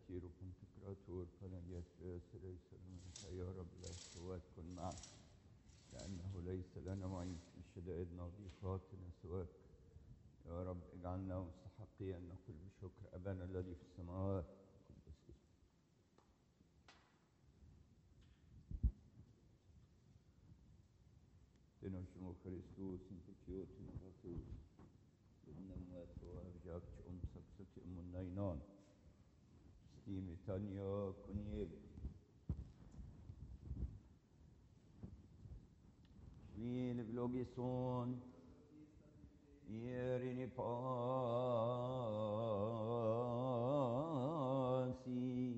كتير وبنتكراتور فنجت ليس منك يا رب لا سواك كن معك لأنه ليس لنا معين في شدائدنا وضيقاتنا سواك يا رب اجعلنا مستحقين أن نقول بشكر أبانا الذي في السماوات تنوشمو خريستوس انتكيوت نغطوس بدنا وارجاك سبستي النينان ستيمي تانيا كونيب شوين بلوغيسون يريني باسي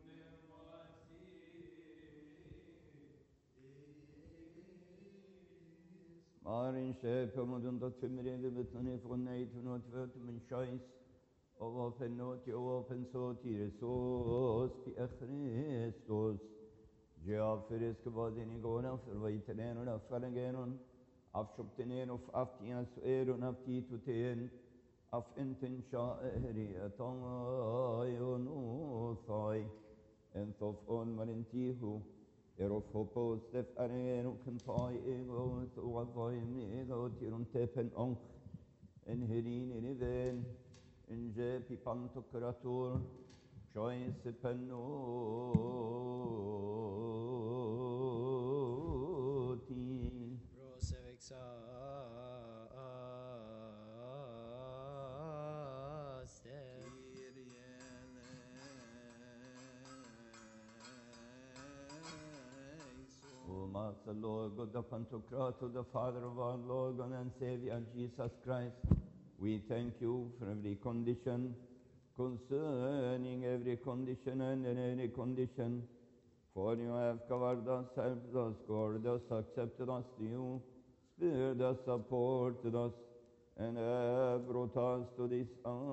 مارين شايفة مدن تتمرين بطني فغنيت ونوتفت من شايس أوفن نوتي أوفن صوتي رسوس في أخريستوس جافريس كباديني قونا فرويتنين ونفرقين أفشبتنين وفأفتيان سؤير أفتيتوتين أف انتن شائري أطاي ونوثاي انثوف أون مرنتيهو إروفوبوس تفأرين وكنطاي إيغوث وغضايم إيغوث يرنتفن أنخ انهرين نذين انجابي بانتوكراتور شويس بنوتي Master Lord, God the Pantocrator, the Father of our Lord God and Savior Jesus Christ, we thank you for every condition, concerning every condition and in any condition, for you have covered us, helped us, guarded us, accepted us to you, spared us, supported us, and have brought us to this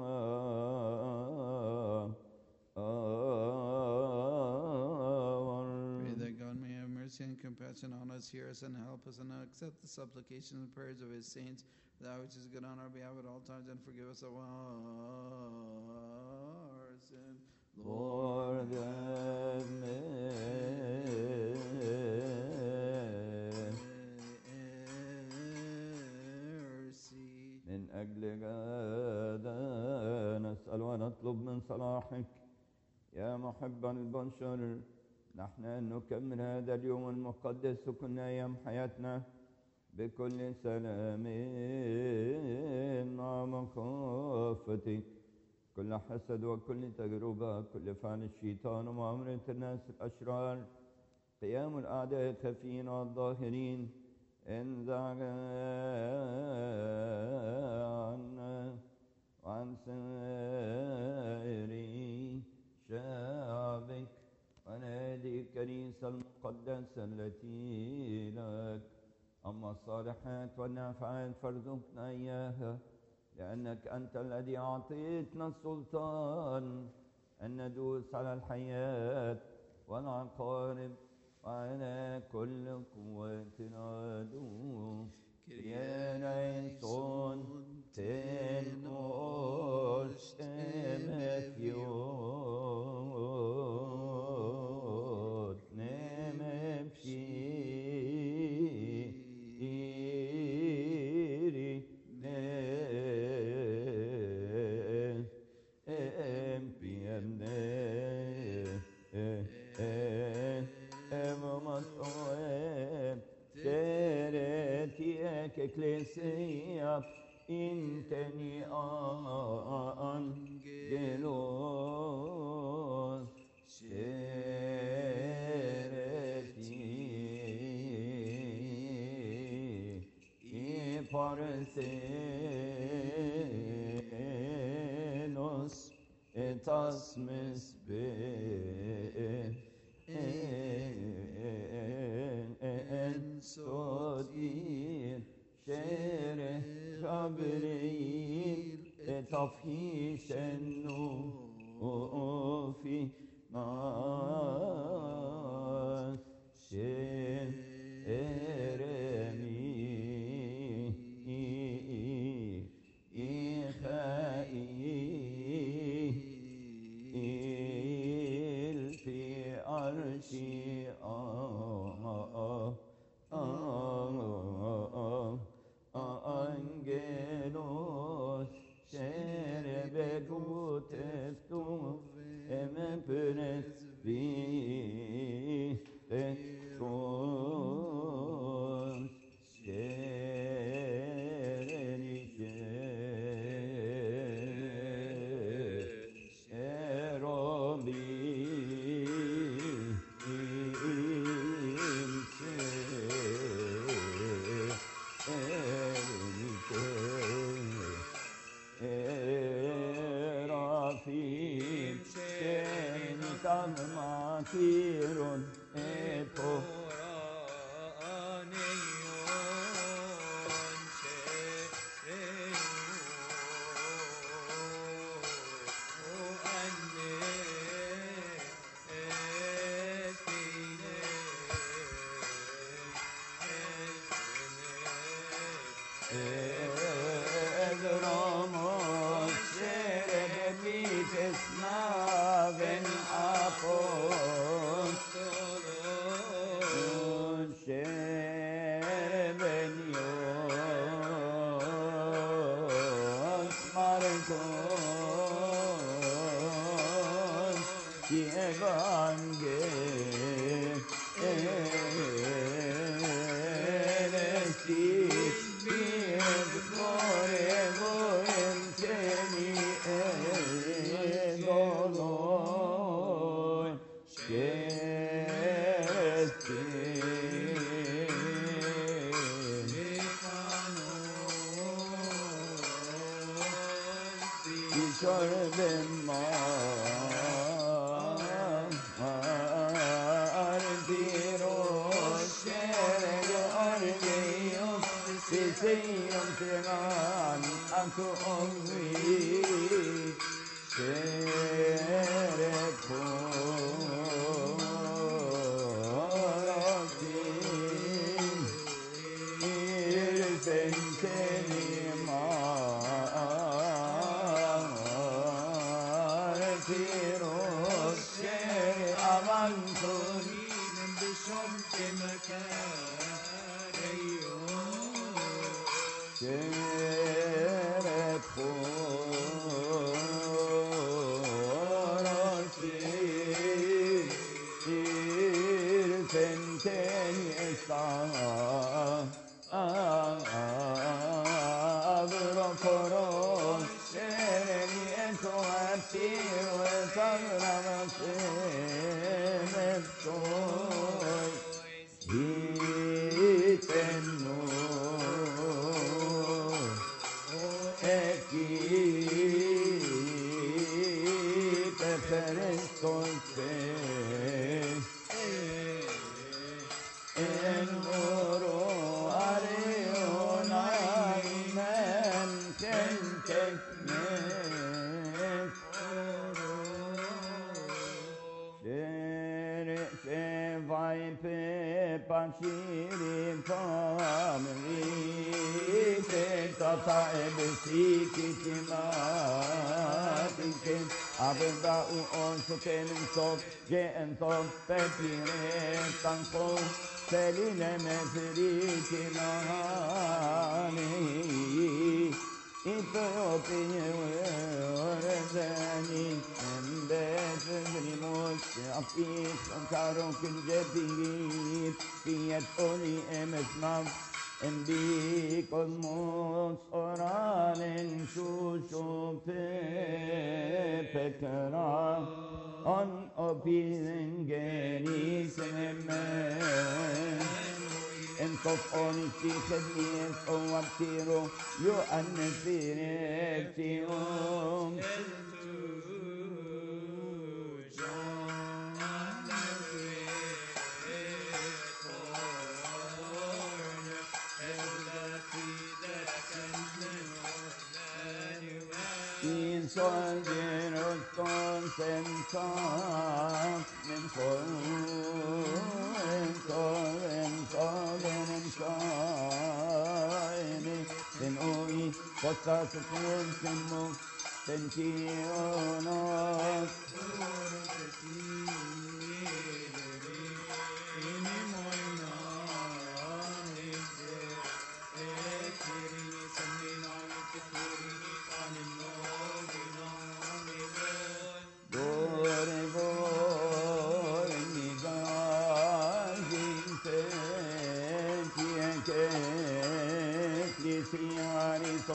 hour. Pray that God may have mercy and compassion on us, hear us, and help us, and accept the supplications and prayers of His saints, that which is good on our behalf at all times, and forgive us of our sins. Lord, have mercy. من أجل هذا نسأل ونطلب من صلاحك يا محب البشر نحن أن نكمل هذا اليوم المقدس وكل أيام حياتنا بكل سلام مع مخافتك كل حسد وكل تجربة كل فعل الشيطان ومؤامرة الناس الأشرار قيام الأعداء الخفيين والظاهرين انزع عنا وعن سائر شعبك ونادي الكنيسة المقدسة التي لك أما الصالحات والنافعات فارزقنا إياها لأنك أنت الذي أعطيتنا السلطان أن ندوس على الحياة والعقارب وعلى كل قوتنا دوم كريانيسون تنوش مفيوت نمفشيري Ecclesia inteni angelos sereti parthenos etasmes be sotir شيره جبريل تفحيش النوفي ناس شيرمي إخائي Enos, Sherebe Gutestu, Emepenes Vitestos, Sherenice, Erobi, Erafim, Şenitan Makirun, Epo, Edromos, Şerebebites Naven Apostolon, Şerebenios, Marcos, Evangelistis, bir Goregoen seni edoloi, İçerim Ardiros, Şerego Argeyos, Siseyom Segan, Antu Omri, Şereporosin, İrfenteni Martiros, Şerabantoni, Şereporosin, İrfenteni Avrokoros, Şereni Etoaptir ve Tanrımasın Efsoy, Hitennu Ekip Eferestolse Envoro Arionaymen Kentekmek Şevay Pepakşiri Pamri Tata Ebesi Kitimatik Abda uon Sukenin Sok Ceen Sok Pepire Tanko Seline Mefrikinani İtopini Öğreteni Embefrimos Afis Karok Cebir Fiyet Oli Emesmav Embi Kosmos Oranen Şuşu Pekera On Opin Genisemen En top on istikadiyes o abtiro yo annefiretium In soldier consensam men den oi posta supportemo sentionos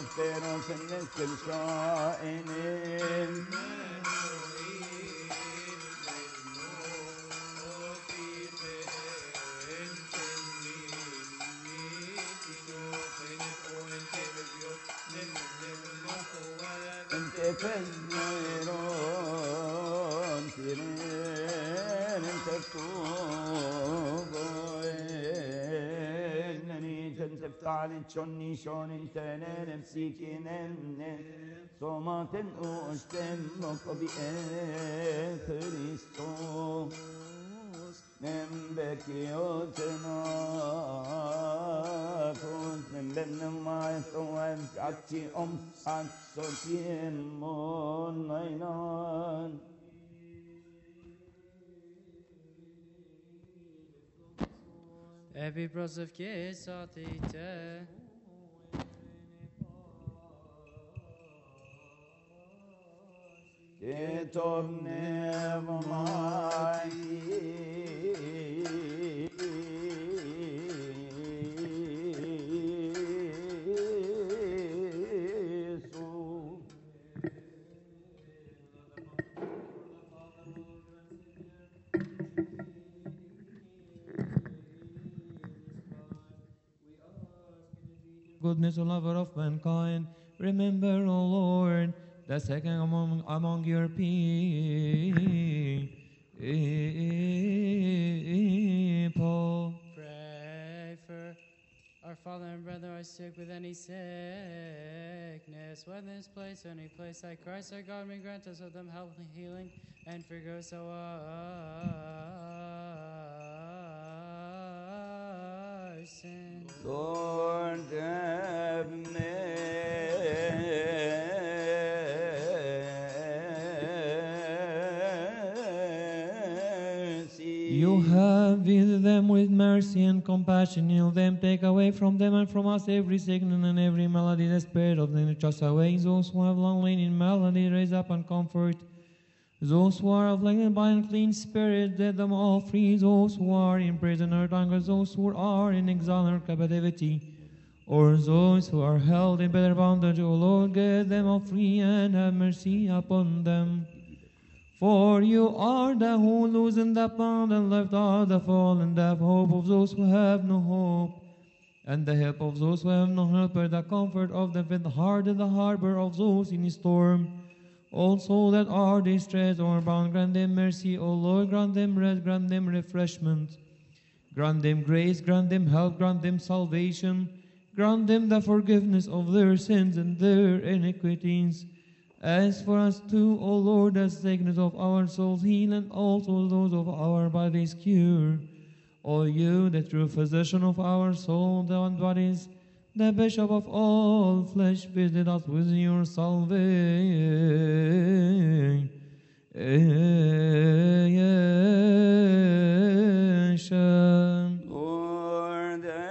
esperos en الشائنين انت فزيرون سيرين انت فتوبين انني جنت فتعلن شوني شون انت نفسي كنن صوماتن اوشتن نقبي كريستوس نمبكيوتنا كنت نمبن ما يسوى عكي صوتين مون نينان Epi prosov kesatite. Goodness, O lover of mankind, remember, O Lord, the second among your people. Pray for our father and brother are sick with any sickness. Whether this place or any place like Christ our God may grant us of them health and healing and forgive us our sins. Lord have mercy. You have visited them with mercy and compassion. Heal them, take away from them and from us every sickness and every malady. The spirit of them just away. Those who have long lain in malady, raise up and comfort. Those who are afflicted by unclean spirit, let them all free. Those who are in prison or hunger, those who are in exile or captivity, or those who are held in better bondage, O Lord, get them all free and have mercy upon them. For you are the who loosen the bound and lift up the fallen, the hope of those who have no hope, and the help of those who have no helper, the comfort of the faint-hearted, the harbor of those in storm. Also that are distressed or bound, grant them mercy, O Lord, grant them rest, grant them refreshment. Grant them grace, grant them help, grant them salvation. Grant them the forgiveness of their sins and their iniquities. As for us too, O Lord, the sickness of our souls heal, and also those of our bodies cure. O you, the true physician of our soul and bodies, the bishop of all flesh, visit us with your salvation. Lord have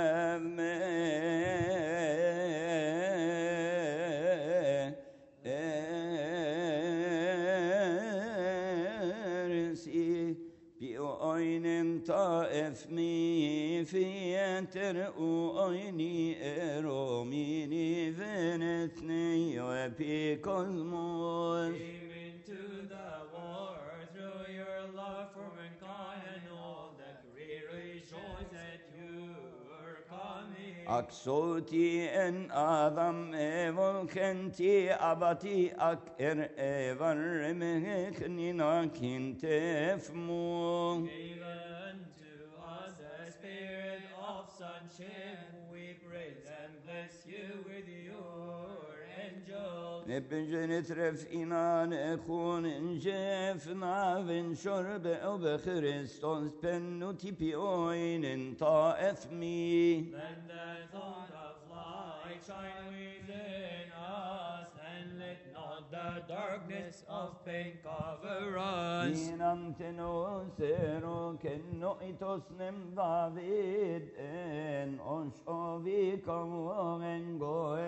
mercy. بأين طائف مي في ترؤ أيني أروميني فنتني وبي كosmos. Amen to the Lord, through your love for mankind and all that great rejoice at your coming. Aksoti en adam evol kenti abati ak evar mehknina kintefmu. Given to us the spirit of sonship, we praise and bless you with your angels. نبجنت رفقنا نكون جفنا من شرب أو بخريستوس بنوتي بيوين طائف مي. Let the thought of light shine within us, and let not the darkness of pain cover us. Inam tenosero kenno itosnem David en oshovi kamoen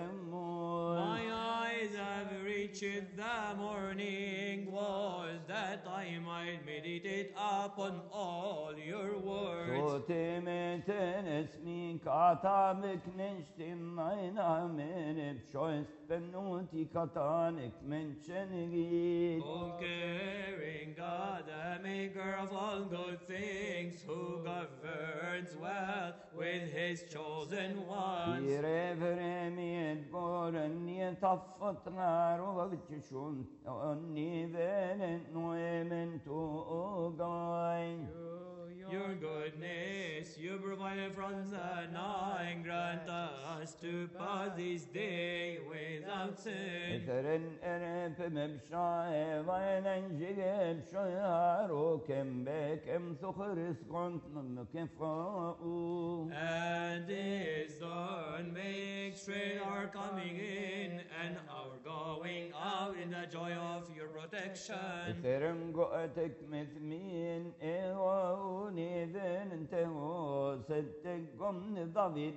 goemon. My eyes have reached the morning was the that I might meditate upon all your words. Sotimeten esmin katabik nishtim naina men bshoist benuti katanik menchengit. Conquering God, the maker of all good things, who governs well with his chosen ones. Ireveremiyet boren yetafat ngaro vavitishun onnivenen noemen tu ogain. Your goodness, you provided from the night, grant us to pass this day without sin. Etheren erep mebshae vainen jigeb shoyaro kem bekem thukhris kont kefau. And his Son make straight our coming in and our going out in the joy of your protection. Etherem goetek mithmin ewauni then enteho settek gom David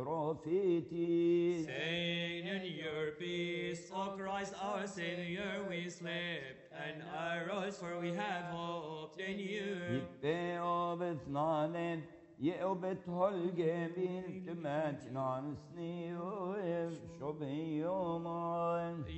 bibrofiti. Saying in your peace, O Christ our Savior, we slept and arose, for we have hoped in you. Yippe obethnanen yeobet holgebil tmachnan snio shobiyoman.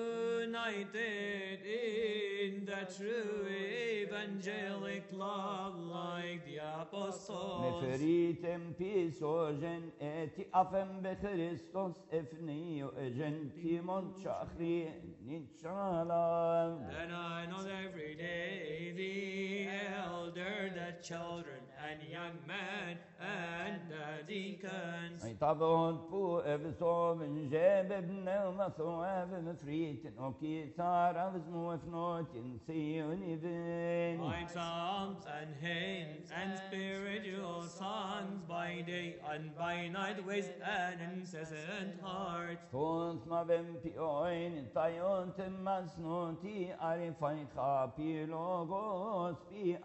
United in the true evangelic love like the apostles. Meferitem pisogen eti afem bechristos efnio egentimon chachri nichalam. And I know every day the elder, the children, and young men, and the deacons. Ay tabon pu evsoven jebebne mathoev mefriten oki tarav smuefnotin sionivin. My psalms and hymns and spiritual songs by day and by night with an incessant heart. Tons ma vem pioin tayon temasnoti arifai chapilogos pi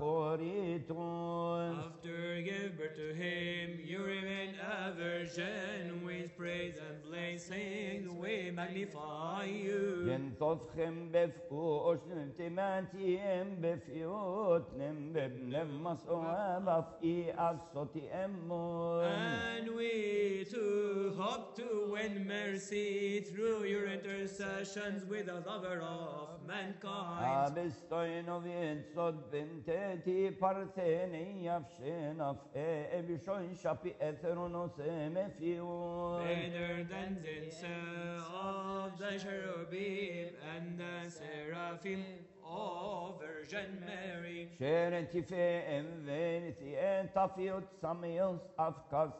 achoriton. After give birth to him, you remain a virgin. With praise and blessings we magnify you. Yentofchem befku oshnem timatiem befiot nem bebnem masoab afi asoti emmon. And we too hope to win mercy through your intercessions with the lover of mankind. Abestoin of sod benteti partheni yafshen af ebishon shapi etheronos emefion. Better than the cell of the cherubim and the seraphim, O Virgin Mary. Shereti fe enveniti entafiot samios afkas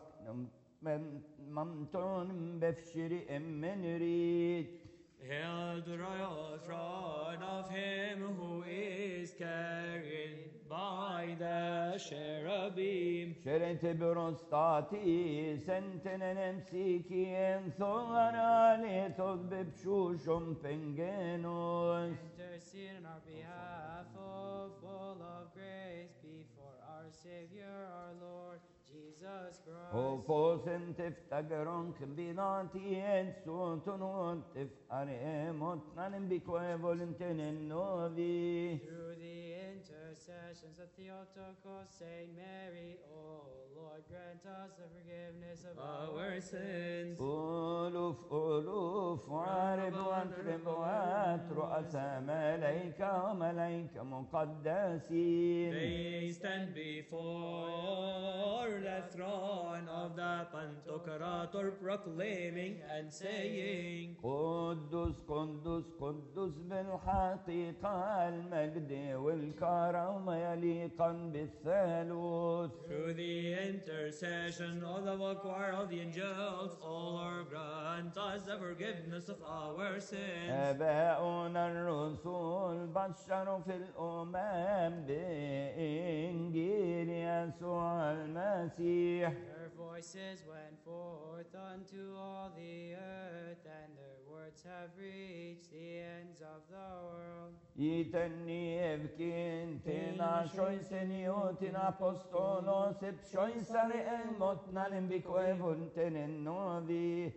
manton befshiri emmenrit. Hail the royal throne of him who is carried by the cherubim. Sherete brostati sentenem sikien soarale tod bepshushum pengenos. Intercede on our behalf, O full of grace, before our Savior, our Lord Jesus Christ. O posen tiftagron combinati en suntunun tif aremot nanem bique voluntenin novi. Through the intercessions of Theotokos, Saint Mary, O Lord, grant us the forgiveness of Our sins. ألوف ألوف وعربوات ربوات رؤساء ملايكة وملايكة مقدسين. They stand before the throne of the Pantocrator, proclaiming and saying, قدس قدس قدس بالحقيقة المجد والكرم يليقا بالثالوث. through the intercession of the whole choir of the angels, O Lord, grant us the forgiveness of our sins. آباؤنا الرسل بشروا في الأمم بإنجيل يسوع المسيح. Their voices went forth unto all the earth, and their words have reached the ends of the world. يتني افكين تنا شوي سنيوتين أبوستولوس بشوي سرق الموتنا لنبكوه النوذي.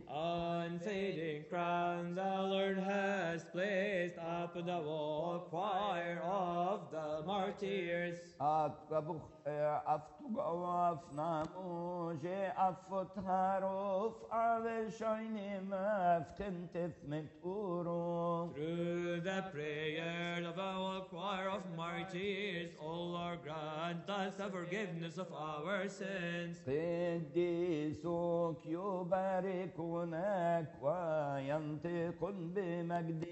Unfading crown the Lord has placed upon the whole choir martyrs. Aftug av namoje afot harof aver shoinim aftentif mit uro. Through the prayer of our choir of martyrs, O Lord, grant us the forgiveness of our sins. قديسك يباركونك وينطقون بمجد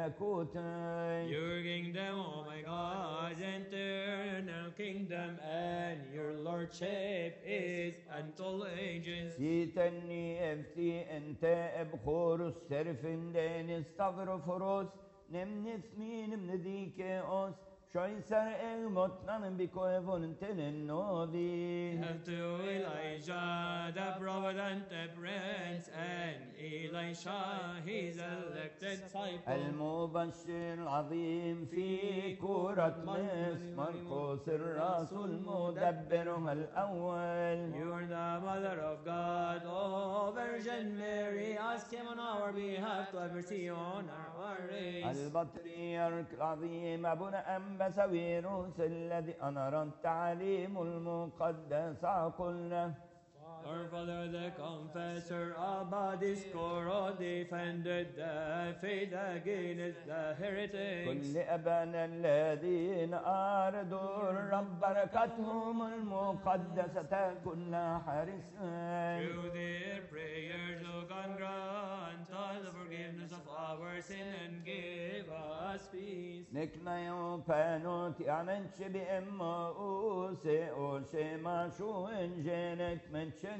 ملكوتك. Your kingdom, O my God, eternal kingdom, and your lordship is unto all ages. سيتني افتي انت ابخور السرفن دين ستافروفوروس نمنف مين من ذيك اوس شويسر المطنن بكو فولنتين النوذي. And to Elijah, the prophet and the prince, and Elisha, his elected disciple. المبشر العظيم في كورة مصر مرقس الرسول مدبرها الأول. You are the mother of God, O Virgin Mary, ask him on our behalf to have mercy on our race. البطريرك العظيم أبونا أنبساويروس الذي أنار التعليم المقدس قلنا. Our Father, the confessor, Abba Discoro, defended the faith against the heretics. كل أبانا الذين أردوا الرب بركتهم المقدسة كلها حارسا. Through their prayers, O God, grant us the forgiveness of our sin and give us peace. نكنا يوم بانوت يعنش بإما أوسي أوشي ما شو إنجينك من شنيت.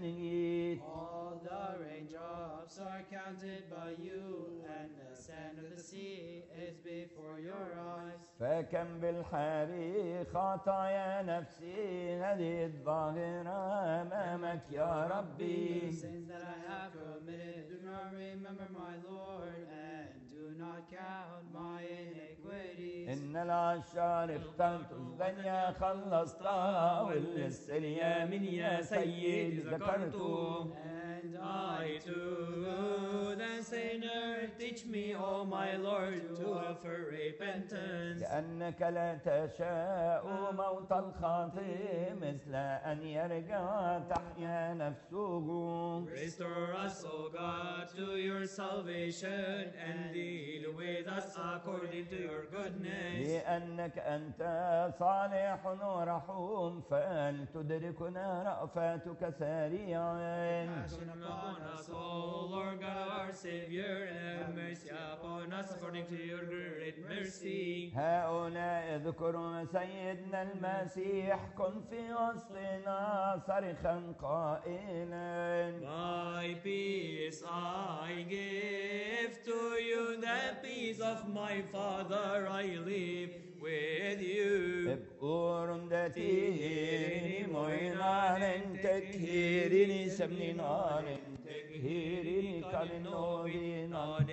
All the raindrops are counted by you, and the sand of the sea is before your eyes. فكم بالحري خطايا نفسي هذه الظاهرة أمامك يا ربي. Sins that I have committed, do not remember, my Lord, and do not count my iniquities. إن العشار اخترت الدنيا خلصتها والسرية من يا سيد ذكرته. And I too, the sinner, teach me, O my Lord, to offer repentance. لأنك لا تشاء موت الخاطئ مثل أن يرجع تحيا نفسه. Restore us, O God, to your salvation, and deal with us according to your goodness. لأنك أنت صالح ورحوم فلتدركنا رأفتك سريعا. Compassion upon us, O Lord God, our Savior, and have mercy upon us according to your great mercy. هؤلاء اذكروا سيدنا المسيح كن في وسطنا صرخا قائلا. My peace I give to you, the peace of my Father I live with you. ابقور دتيري موينان تكهيريني سمنان تكهيريني كالنوبين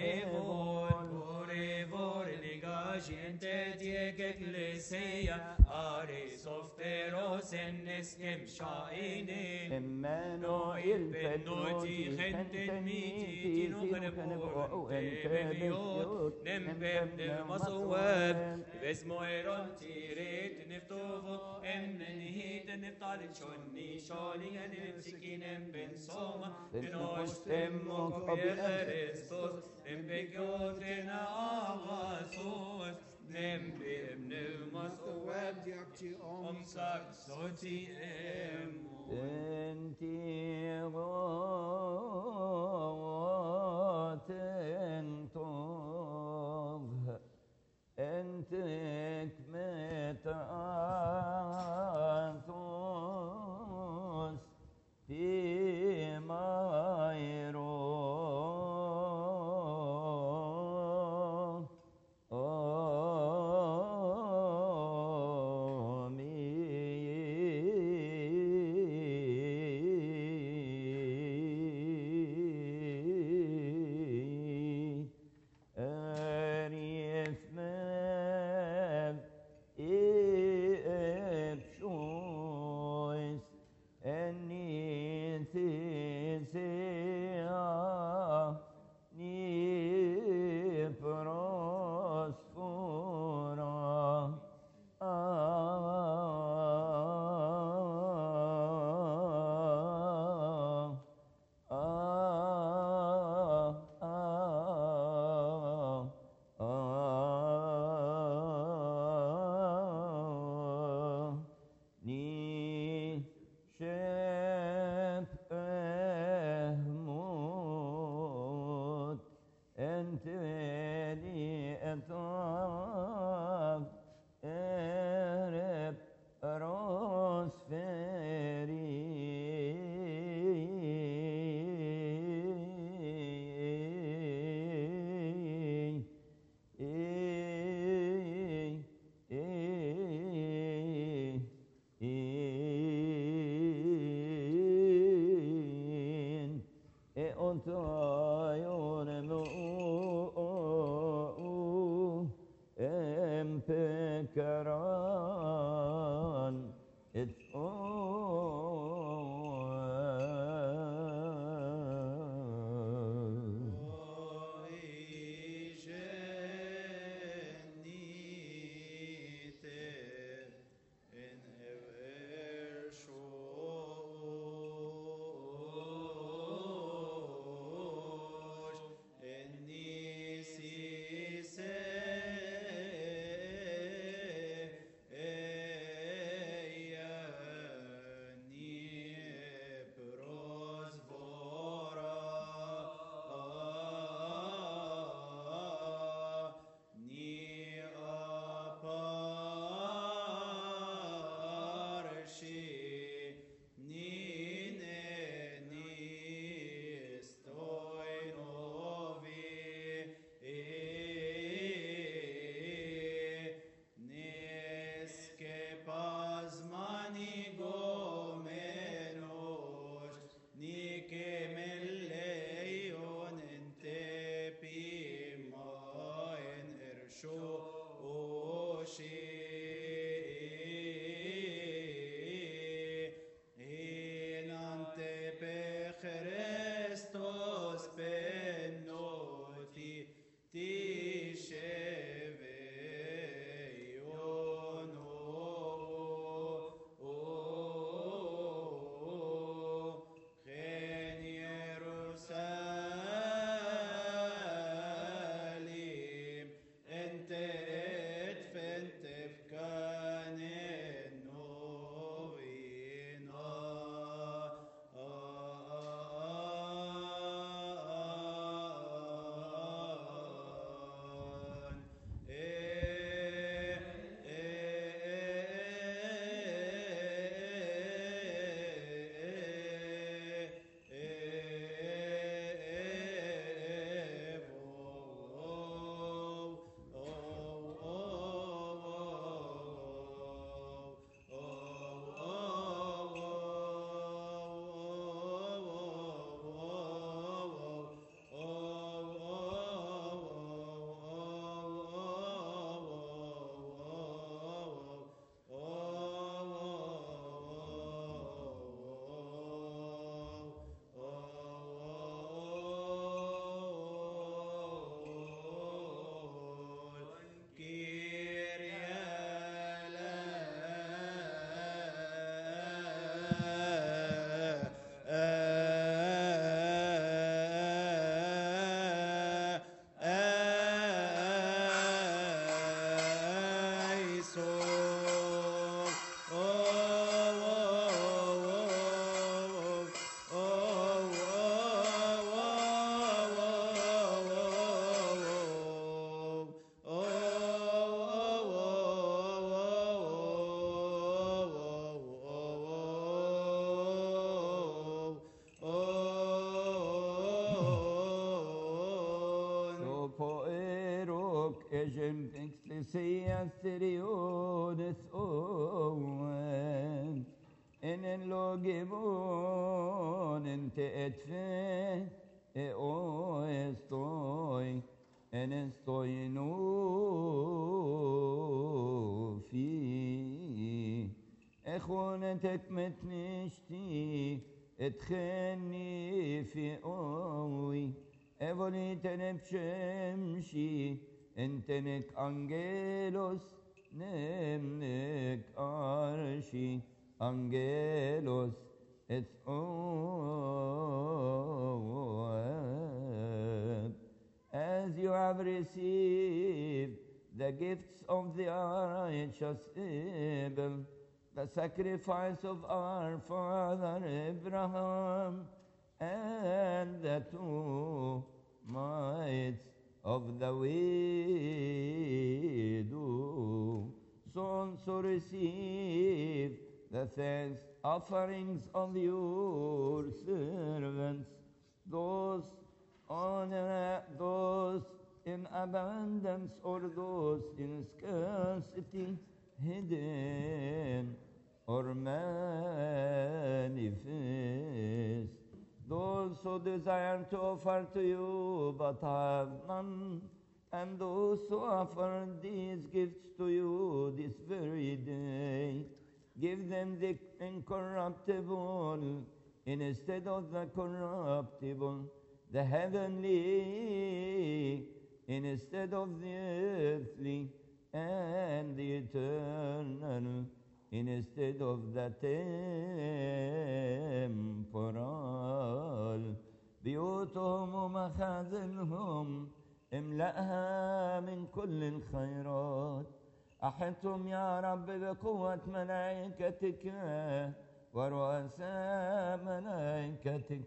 Vor legagente dieg ecclesia, aris ofteros en eskem shainin. Emmanuel Benoti genten miti nuchenebo entebemiot, nembem nemasoweb, besmoeron tiret neftovo, emmenhit neftalit shoni, sholing and emsikinem ben soma, benostem mokobierestos, nembegotena avasos, nembem nemasoweb, om saksoti emo. انتي غوتن طوف انتك متعاثوس في مايرو تلي أطاف أرب روس Karan, it's Ejem exlesias seriones oen en logibon en te etfe o estoy en estoy no fi echonetek metnishti etcheni fi oi evoli tenepshemshi entenek angelos nemnek arshi angelos et as you have received the gifts of the righteous Abel, the sacrifice of our father Abraham, and the two mites of the widow. So also receive the thanks offerings of your servants, those in abundance or those in scarcity, hidden or manifest. Those who desire to offer to you but have none, and those who offer these gifts to you this very day, give them the incorruptible instead of the corruptible, the heavenly instead of the earthly, and the eternal instead of the temporal. بيوتهم ومخازنهم املأها من كل الخيرات. أحطهم يا رب بقوة ملائكتك ورؤساء ملائكتك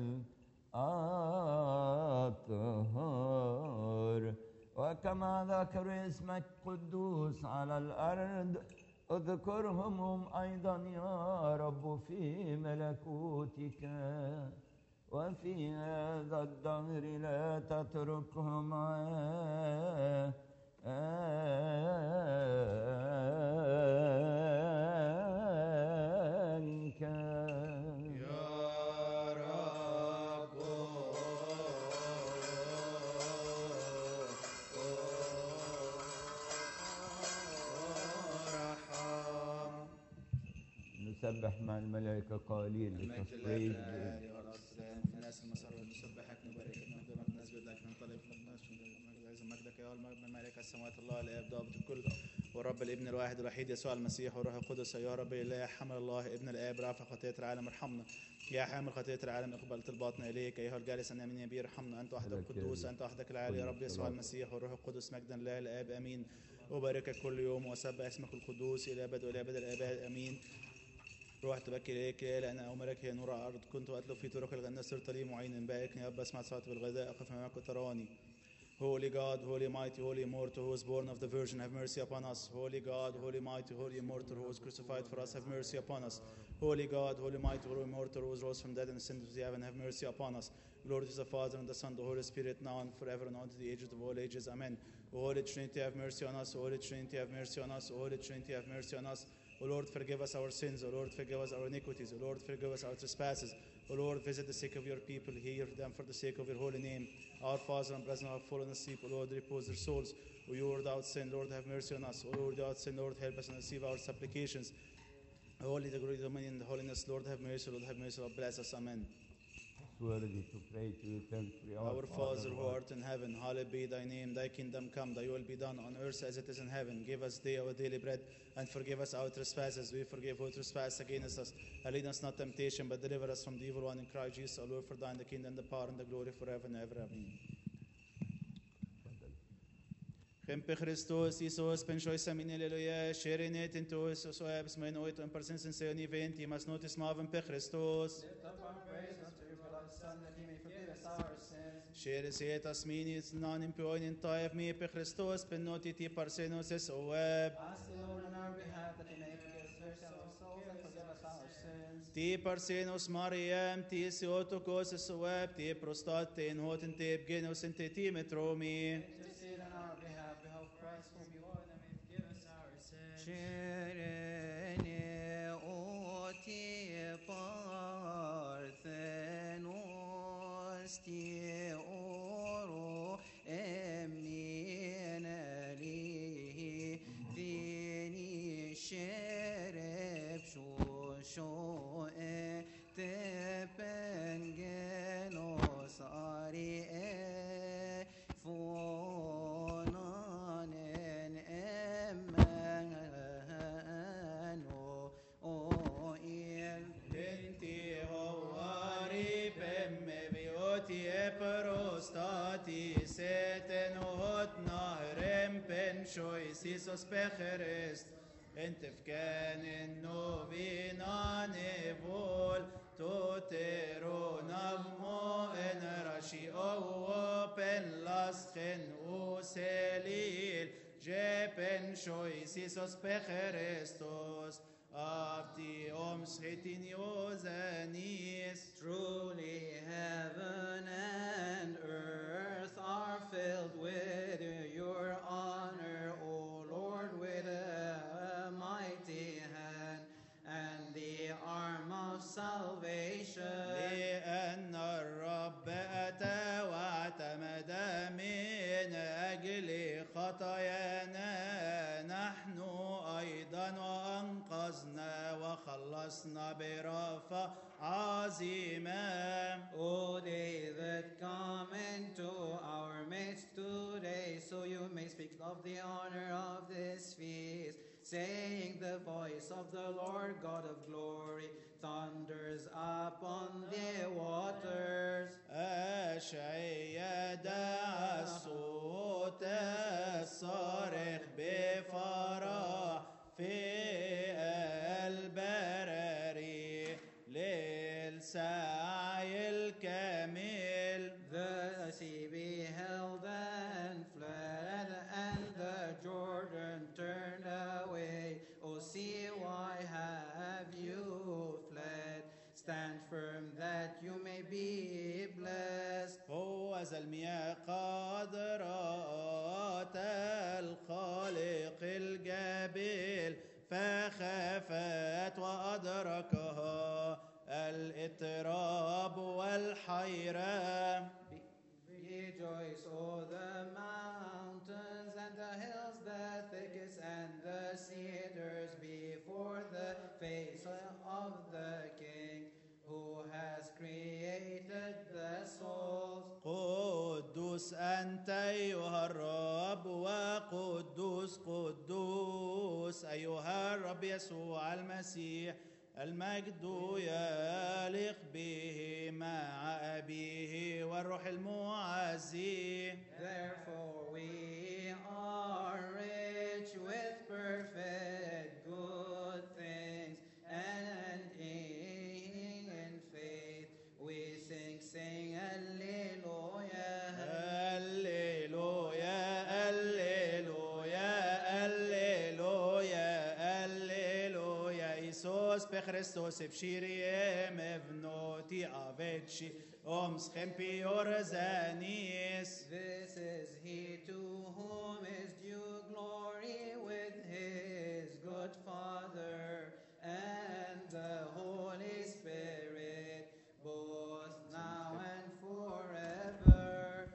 الأطهار. وكما ذكر اسمك قدوس على الأرض، اذكرهم هم أيضا يا رب في ملكوتك. وفي هذا الدهر لا تتركهم عنك يا رب ارحم. نسبح مع الملائكة قائلين المجد لتصفيق لله في الناس المسار نسبحك نباركك نخدمك نسجد لك ننطلق نعز مجدك يا المجد من الملائكة السماوات الله الآب ضابط الكل والرب الابن الواحد الوحيد يسوع المسيح والروح القدس أيها رب الإله حمل الله ابن الآب رافع خطية العالم ارحمنا. يا حامل خطية العالم اقبل طلباتنا إليك. أيها الجالس أن يمين يبي ارحمنا. أنت وحدك قدوس، أنت وحدك العالي يا رب يسوع المسيح والروح القدس مجدا لله الآب آمين. أباركك كل يوم وأسبح اسمك القدوس إلى أبد وإلى أبد الآباد آمين. روح تبكي إليك لأن أمرك هي نور الأرض. كنت أطلب في طرق الغنى صرت لي معينا. باركني يا رب اسمع صوتي بالغذاء أقف أمامك وتراني. Holy God, holy mighty, holy immortal, who was born of the Virgin, have mercy upon us. Holy God, holy mighty, holy immortal, who was crucified for us, have mercy upon us. Holy God, holy mighty, holy immortal, who was rose from dead and ascended to heaven, have mercy upon us. Glory to the Father and the Son, the Holy Spirit, now and forever and unto the ages of all ages. Amen. O Holy Trinity, have mercy on us. O Holy Trinity, have mercy on us. O Holy Trinity, have mercy on us. O Lord, forgive us our sins. O Lord, forgive us our iniquities. O Lord, forgive us our trespasses. O Lord, visit the sick of your people. Hear them for the sake of your holy name. Our Father and brethren have fallen asleep. O Lord, repose their souls. O you without sin, Lord, have mercy on us. O Lord, without sin, Lord, help us and receive our supplications. Holy, the glory, the dominion, and the holiness, Lord, have mercy. Lord, have mercy. Lord, bless us. Amen. worthy to pray to you, thankfully. Our Father who art in heaven, hallowed be thy name. Thy kingdom come, thy will be done on earth as it is in heaven. Give us today our daily bread, and forgive us our trespasses. We forgive who trespass against us. And lead us not temptation, but deliver us from the evil one. In Christ Jesus, our Lord, for thine the kingdom, the power, and the glory forever and ever. Amen. Gempe Christus, Isus, penshoi samin aleluia, sherinet into Isus, oebs mein oit, and persons in seoni venti, mas notis mavem pe Christus. Lift up our praise unto your beloved Son, that he may forgive us our sins. Sheres etas minis non impioin in taev me pe Christus, pen notiti parsenos es oeb. Ask the Lord on our behalf that he may forgive us our souls and forgive us our sins. Ti parsenos Mariam, ti seotokos es oeb, ti prostat, te in hoten te bgenos in te ti metromi. Intercede on our behalf, behold Christ whom you are, that may forgive us our sins. Sherene oti parthenos ti oro eminali dini shereb shosho te pengenos ari fonanen emano o il Denti hoari pemme bioti e prostati seten hot nahrem penshoi sisos pecherest. انت فكان النوبينا نبول Deuteronomo en rashi o pen laschen o selil jepen shoisisos pecherestos Avti oms hetinios Truly heaven and earth are filled with your honor, O Lord, with a mighty hand and the arm of salvation. لأن الرب أتى واعتمد من أجل خطايانا نحن أيضا وأنقذنا وخلصنا برأفة عظيمة. O day that come into our midst today, so you may speak of the honor of this feast, saying the voice of the Lord God of glory thunders upon the waters. أشعيا دعا الصوت الصارخ بفرح في البراري للسعي الكامل. The sea beheld and fled, and the Jordan turned away. O sea, why have you fled? Stand firm that you may be blessed. هو ذا المياه قد رأت الخالق الجبل فخافت وأدركها الاضطراب والحيرة. Rejoice, O the mountains and the hills, the thickets and the cedars, before the face of the King who has created the souls. قدوس أنت أيها الرب وقدوس قدوس أيها الرب يسوع المسيح المجد يليق به مع أبيه والروح المعزي. Therefore we are rich with perfect good things, and in faith we sing Alleluia. Alleluia, Alleluia, Alleluia, Alleluia. Isus pe Hristos epshirie mevnoti aveci oms chempior zanis. This is he to whom is due glory with his good Father and the Holy Spirit, both now and forever.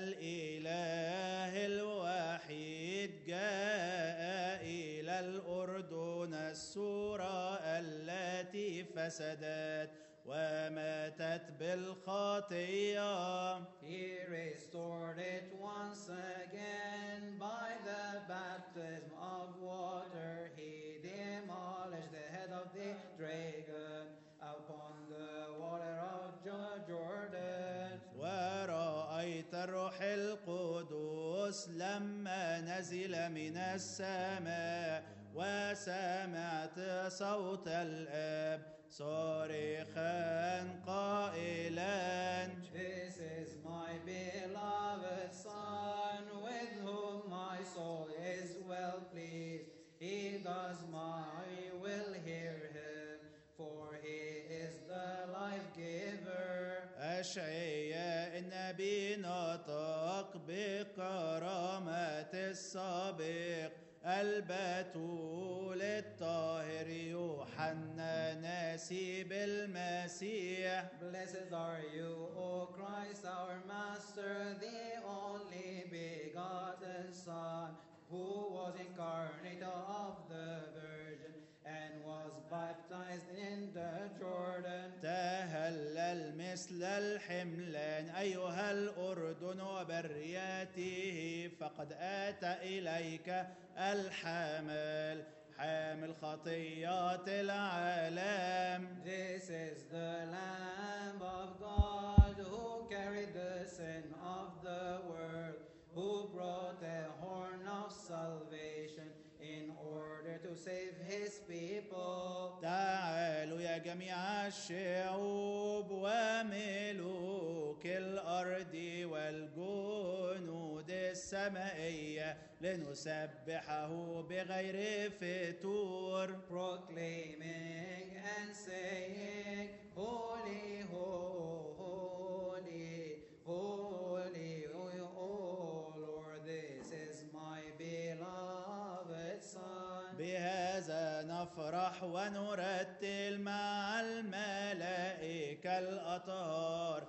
الإله الوحيد جاء إلى الأردن السورة التي فسدت وماتت بالخطية. He restored it once again by the baptism of water. He demolished the head of the dragon upon the water of Jordan. ورأيت الروح القدس لما نزل من السماء وسمعت صوت الآب صارخا قائلا This is my beloved Son, with whom my soul is well pleased. He does my will, hear him, for he is the life giver. أشعياء النبي نطق بكرامة السابق البتول الطاهر يوحنا نسيب المسيح. Blessed are you, O Christ, our Master, the only begotten Son, who was incarnate of the Virgin and was baptized in the Jordan. تهلل مثل الحملان أيها الأردن وبرياته فقد آتى إليك الحامل حامل خطيات العالم. This is the Lamb of God who carried the sin of the world, who brought a horn of salvation in order to save his people. تعالوا يا جميع الشعوب السمائية لنسبحه بغير فتور. proclaiming and saying, Holy, holy, holy, O Lord, this is my beloved Son. بهذا نفرح ونرتل مع الملائكة الأطهار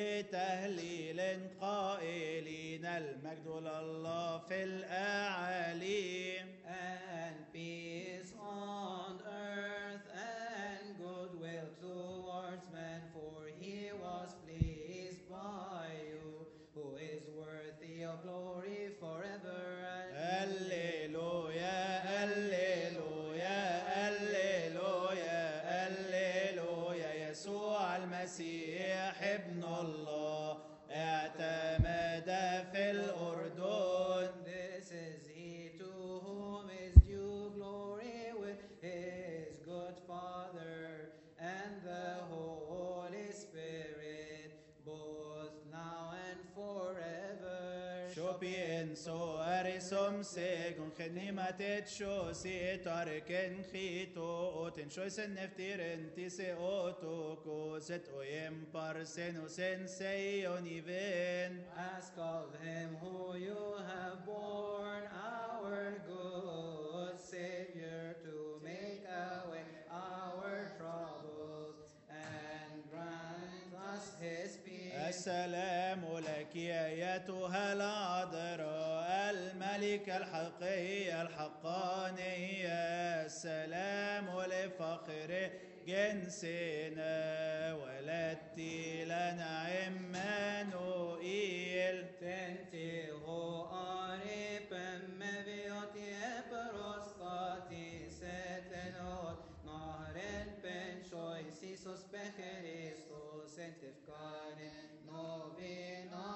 بتهليل قائلين المجد لله في الأعالي. And peace on earth and goodwill towards men, for he was pleased by you, who is worthy of glory forever. Alleluia, alleluia, alleluia, alleluia. يسوع المسيح ابن الله اعتمد في الأردن. This is he to whom is due glory with his good Father and the Holy Spirit, both now and forever. Shopien so arisom segun khnimat et shosi tarken khito oten shoisen neftiren tise oto koset oyem parsenus en seioniven. Ask of him who you have born, our good Savior, to make away our troubles and grant us his peace. السلام لك يا أيتها العذراء الملكة الحقيقية الحقانية. السلام لفخر جنسنا ولدت لنا عمانوئيل. Tentiho aripem mevioti eprostati setenot naren penchoi sisos pecheristos entifkane novina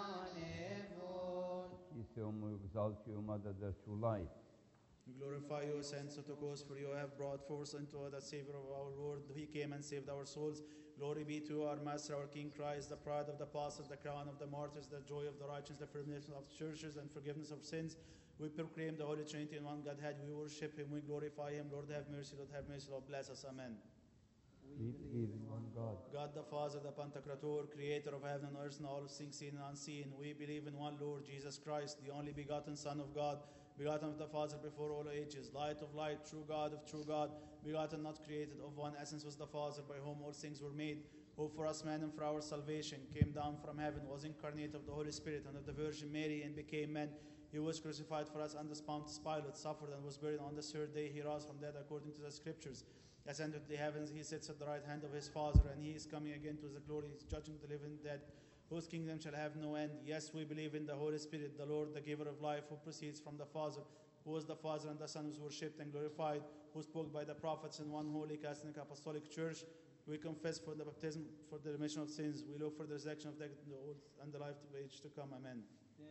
nevon. Isum exalt you, Mother, the true light. We glorify you, Saint Sotokos, for you have brought forth unto us the Savior of our Lord. He came and saved our souls. Glory be to our Master, our King Christ, the pride of the apostles, the crown of the martyrs, the joy of the righteous, the firmness of the churches, and forgiveness of sins. We proclaim the Holy Trinity in one Godhead. We worship him. We glorify him. Lord, have mercy. Lord, have mercy. Lord, bless us. Amen. We believe in one God. God the Father, the Pantocrator, creator of heaven and earth and all things seen and unseen. We believe in one Lord, Jesus Christ, the only begotten Son of God, begotten of the Father before all ages, light of light, true God of true God, begotten, not created, of one essence was the Father, by whom all things were made, who for us men and for our salvation came down from heaven, was incarnate of the Holy Spirit and of the Virgin Mary, and became man. He was crucified for us under Pontius Pilate, suffered and was buried. On the third day he rose from dead according to the Scriptures. Ascended to the heavens, he sits at the right hand of his Father, and he is coming again to the glory, judging the living and dead, whose kingdom shall have no end. Yes, we believe in the Holy Spirit, the Lord, the giver of life, who proceeds from the Father, who is the Father and the Son, who is worshipped and glorified, who spoke by the prophets in one holy Catholic Apostolic Church. We confess for the baptism, for the remission of sins. We look for the resurrection of the old and the life of age to come. Amen.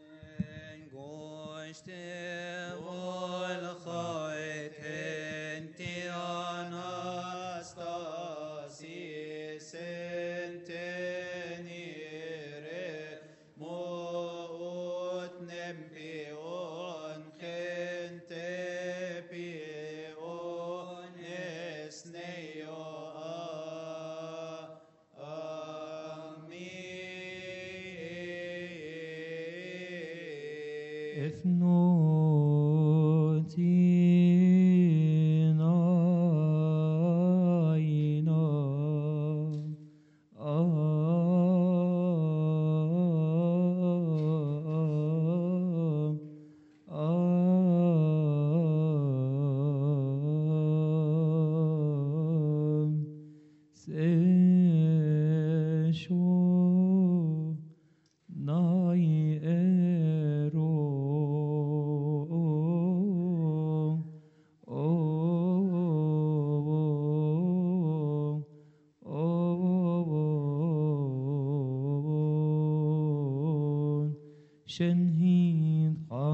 Shenhin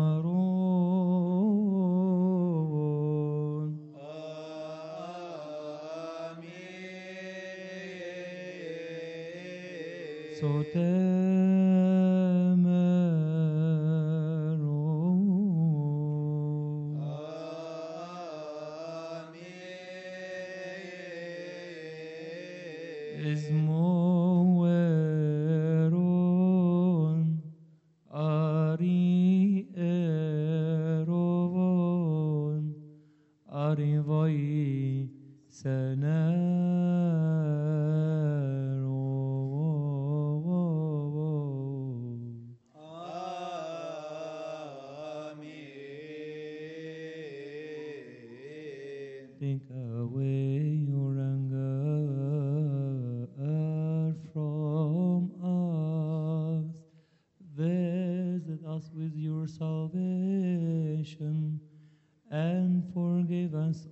Haron. Sotemeron. Esmoeron Ari Erovon Ari Voi Senero. Amen. Take away your anger from us. Visit us with your salvation and forgive us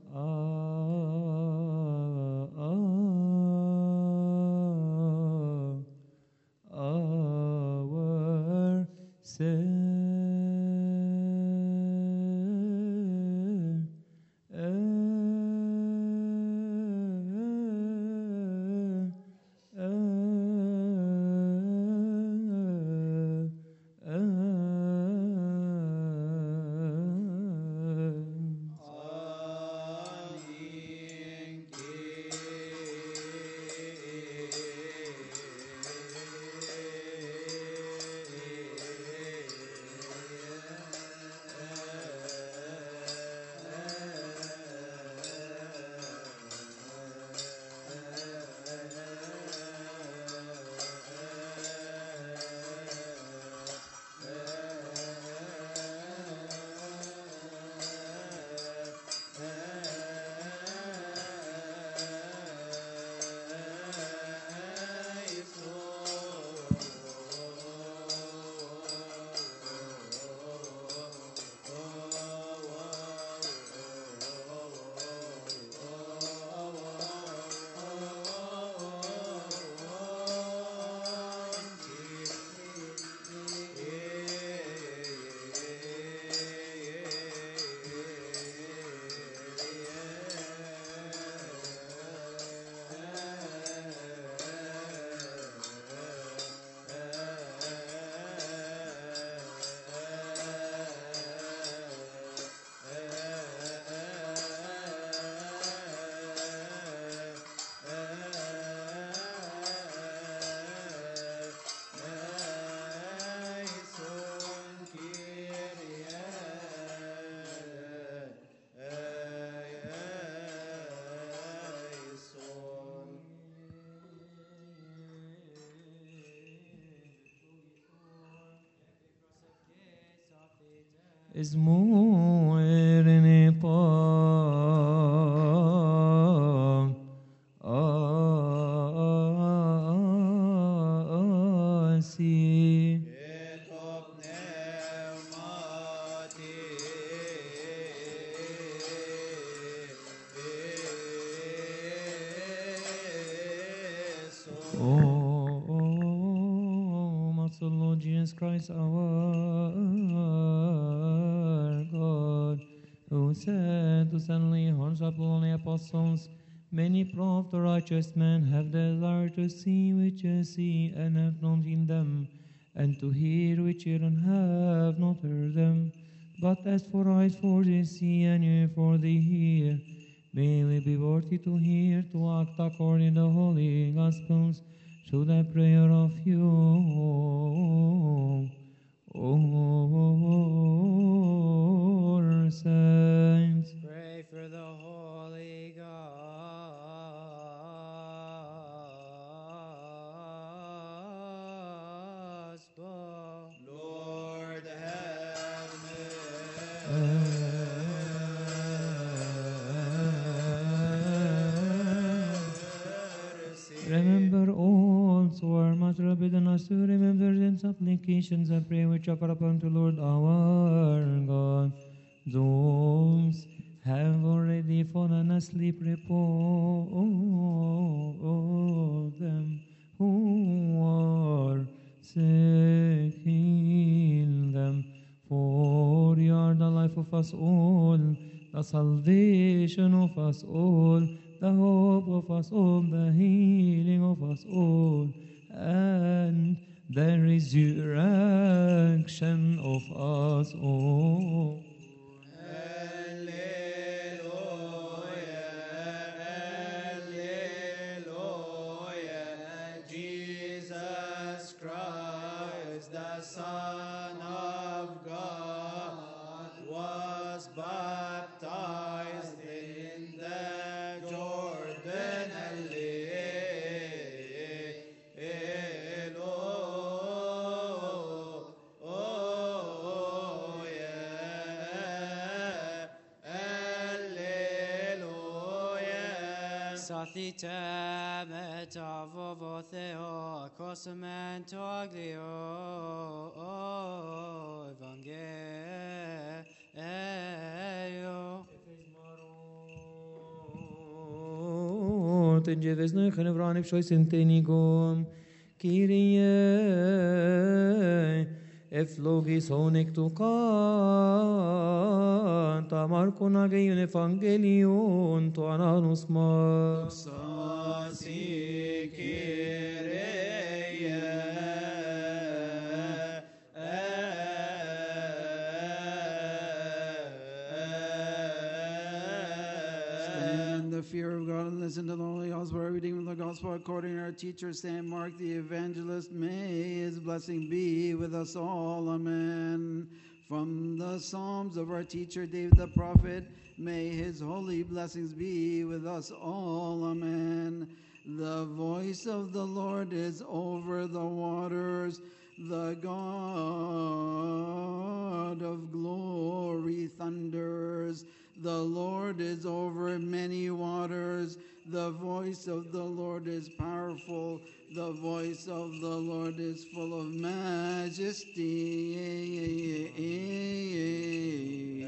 our sin. is more in a palm. See. Oh, Master Lord Jesus Christ, our God, who said to suddenly horns up on the apostles, many of the righteous men have desired to see which you see and have not seen them, and to hear which you have not heard them. But as for eyes for they see and ear for they hear, may we be worthy to hear, to act according to the holy Gospels, through the prayer of you, saints. Pray for the Holy Gospel. Lord, have mercy. Remember also our Master bidden us to remember the supplications and prayer which offer upon the Lord our God. Those have already fallen asleep, repose them who are sick, heal them. For you are the life of us all, the salvation of us all, the hope of us all, the healing of us all, and the resurrection of us all. Alleluia, alleluia, baptized in the Jordan. Sathita metavo theo cosmento aglio evangelio. Tenjeves noi chenevranip shoisim tenigum Kyrie Eflogis honik tu canta Marcon ageion evangelion to ananus mas Sasi Kyrie Stand in the fear of God and listen to the Holy Gospel, reading of the Gospel according to our teacher Saint Mark the Evangelist. May his blessing be with us all. Amen. From the Psalms of our teacher David the prophet, may his holy blessings be with us all. Amen. The voice of the Lord is over the waters. The God of glory thunders. The Lord is over many waters. The voice of the Lord is powerful. The voice of the Lord is full of majesty.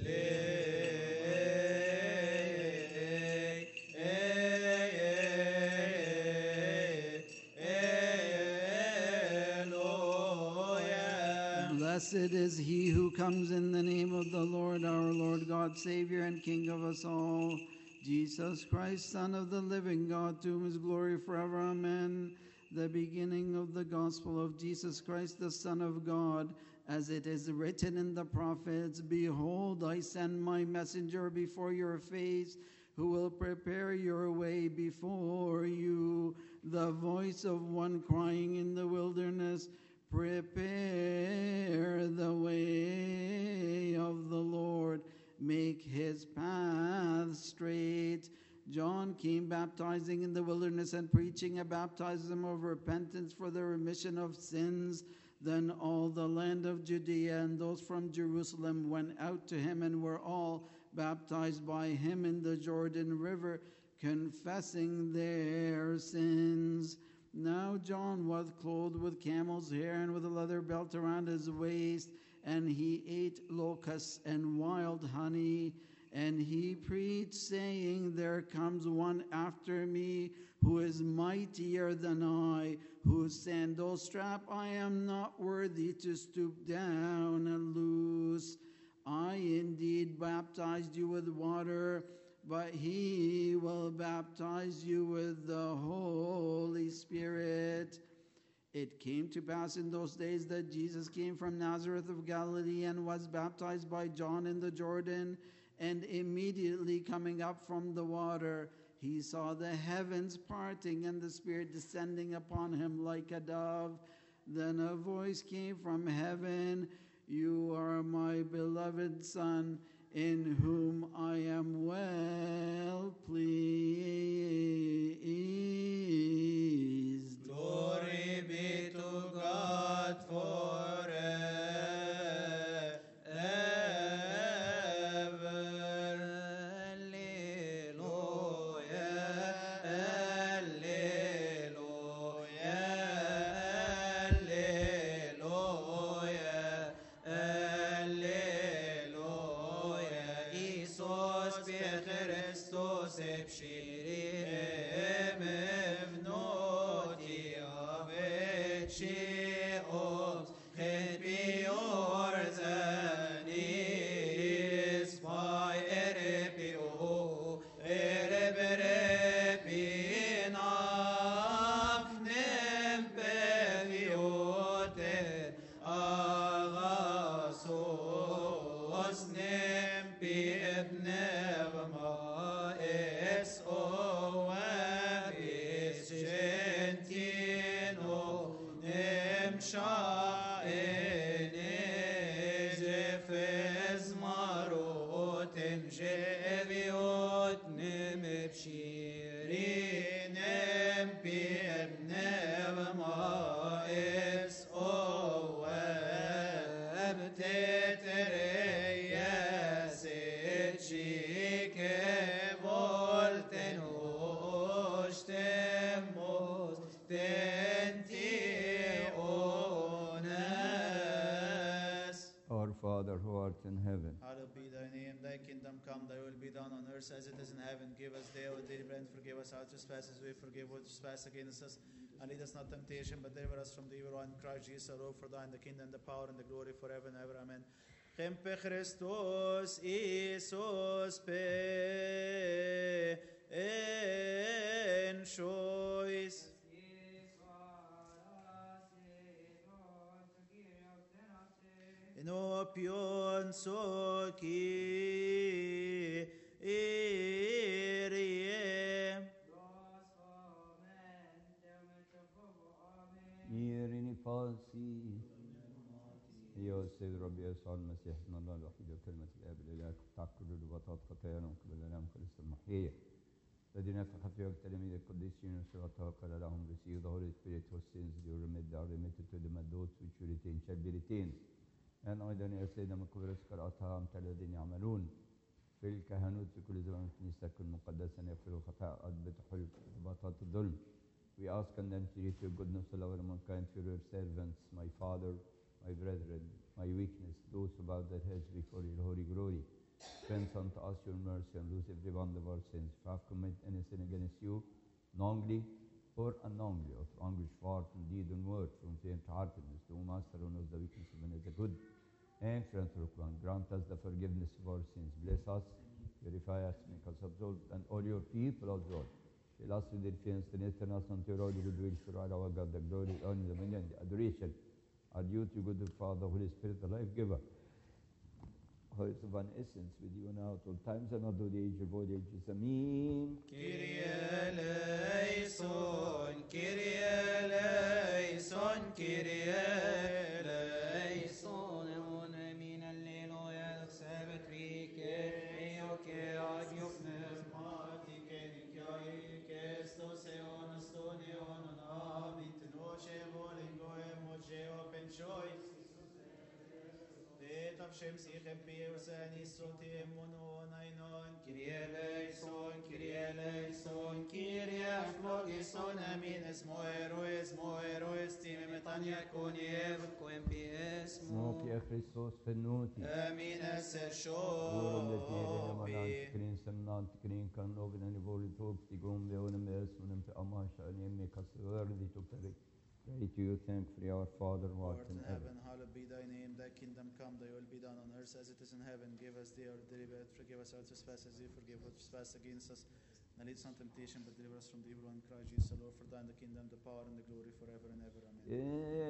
Blessed is he who comes in the name of the Lord, our Lord God, Savior and King of us all. Jesus Christ, Son of the living God, to whom is glory forever. Amen. The beginning of the gospel of Jesus Christ, the Son of God, as it is written in the prophets, behold, I send my messenger before your face, who will prepare your way before you. The voice of one crying in the wilderness, prepare the way of the Lord, make his path straight. John came baptizing in the wilderness and preaching a baptism of repentance for the remission of sins. Then all the land of Judea and those from Jerusalem went out to him and were all baptized by him in the Jordan River, confessing their sins. Now John was clothed with camel's hair and with a leather belt around his waist, and he ate locusts and wild honey. And he preached, saying, there comes one after me who is mightier than I, whose sandal strap I am not worthy to stoop down and loose. I indeed baptized you with water, but he will baptize you with the Holy Spirit. It came to pass in those days that Jesus came from Nazareth of Galilee and was baptized by John in the Jordan. And immediately coming up from the water, he saw the heavens parting and the Spirit descending upon him like a dove. Then a voice came from heaven, you are my beloved Son, in whom I am well pleased. Glory be to God forever. جبيوت نمبشيرين بيرنب مائس أو بتتريس تشيك فولتن وشتموس تنتي أونس. Our Father who art in heaven, Hallowed be thy name, thy kingdom come, thy will be done on earth as it is in heaven. Give us daily our daily bread and forgive us our trespasses, we forgive who trespass against us. And lead us not to temptation, but deliver us from the evil one. Christ Jesus, our Lord, for thine the kingdom, the power, and the glory forever and ever. Amen. Chempe Christos Isus pe en shois. Inopion soki irie. Irini falsi. يا السيد رب يسوع المسيح ابن الله الوحيد وكلمة الآب الإله قطع كل رباطات خطايانا وكل الآلام خلص المحيية الذي نفخ فيه التلاميذ القديسين وسبقها قال لهم receive the Holy Spirit whose sins you remit are remitted to them and those which you retain shall be retained. And أيضا يا سيدنا من كبر قراءتها أمثال الذين يعملون في الكهنوت في كل زمان كنيستك المقدسة يغفروا خطايا أضبط حل رباطات الظلم. We ask and then to your goodness, O Lord, mankind, for your servants, my Father, my brethren, my weakness, those who bow their heads before your holy glory. Grant unto us your mercy and lose every one of our sins. If I have committed any sin against you, knowingly or unknowingly, or from anguish far from deed and word, from fear to heartedness, the Master who knows the weakness of man is a good and friendly one. Grant us the forgiveness of our sins. Bless us, purify us, make us absolved, and all your people absolved. Fill us with their fears, and turn us unto your holy good will, for our God, the glory, honor, the dominion, the adoration are due to good Father, Holy Spirit, the life giver, who is of one essence with you now at all times and not to the age of all ages. Amen. Kyrie eleison, Kyrie eleison, Kyrie eleison. Emun min alleluia, sabbat vike, eo ke agiofnes mati, ke nikai, ke stos eon, stone eon, abit noche, volingo, emogeo, penchois. Of Shems Ichempius and Isotim Monon Ainon, Kyrie eleison, Kyrie eleison, Kyrie aflogison, Amines moeroes, Timetania Koniev, Quempies Smoke mo. ya Christos fenuti. Amines Urum de tiere shopi. manant krin semnant krin kan loven and evoli tok the gum de onem esmunum pe amasha and emme worthy to pray to you, thankfully, our Father who Lord art in in heaven. heaven, hallowed be thy name, thy kingdom come, thy will be done on earth as it is in heaven. Give us daily our daily bread, forgive us our trespasses, we forgive who trespass against us. And lead us not to temptation, but deliver us from the evil one. Christ Jesus, our Lord, for thine the kingdom, the power, and the glory forever and ever. Amen.